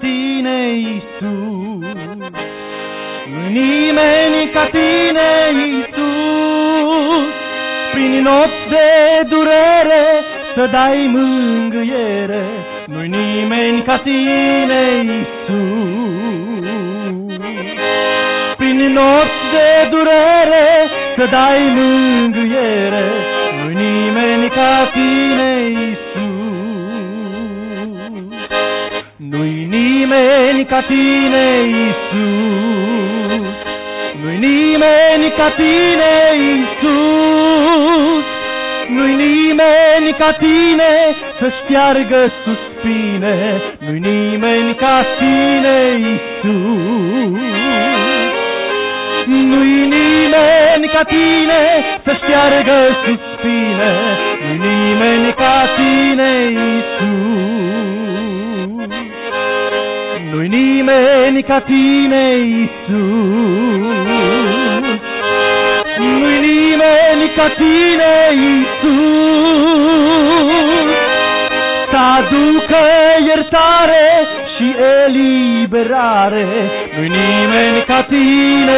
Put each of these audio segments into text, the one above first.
tine, Iisus. Nu-i nimeni ca tine, Iisus. Prin nopți de durere să dai mângâiere. Nu-i nimeni ca tine, Iisus. Prin nopți de durere să dai mângâiere. Nu-i nimeni ca tine, Iisus. Nu-i nimeni ca tine, Iisus. Nu-i nimeni ca tine, Iisus. Nu-i nimeni ca tine să șteargă suspine. Nu-i nimeni ca tine, Iisus. Nu-i nimeni ca tine să șteargă suspine. Nu-i nimeni ca tine, Iisus. Nu-i nimeni ca tine, Iisus. Nu-i nimeni ca tine, Iisus. Să aducă iertare și eliberare. Nu-i nimeni ca tine,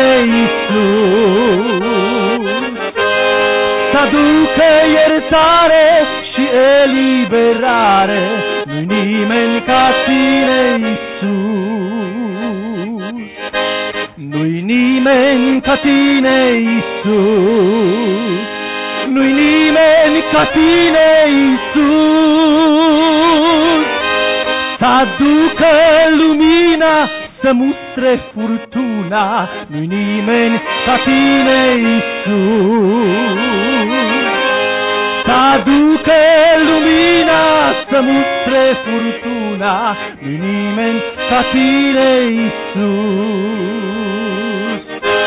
Iisus. Să aducă iertare și eliberare. Nu-i nimeni ca tine, Iisus. Nu-i nimeni ca tine, Iisus. Nu-i nimeni ca tine, Iisus. Să aducă lumina, să mustre furtuna. Nu-i nimeni ca tine, Iisus. Să aducă lumina, să mustre furtuna. Nu-i nimeni ca tine, Iisus.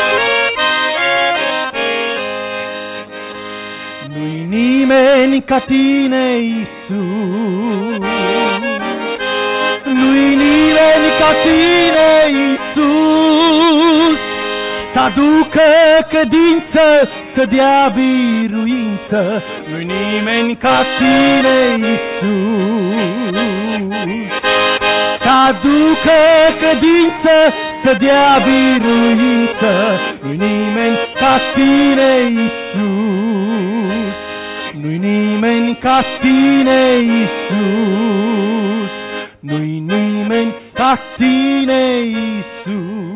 Nu-i nimeni ca tine, Iisus. Nu-i nimeni ca tine, Iisus. Să aducă cădință, să dea biruință. Nu-i nimeni ca tine, Iisus. Să aducă cădință, să dea biruință. Nu-i nimeni ca tine, Iisus. Nu-i nimeni ca tine, Iisus. Nu-i nimeni ca tine, Iisus.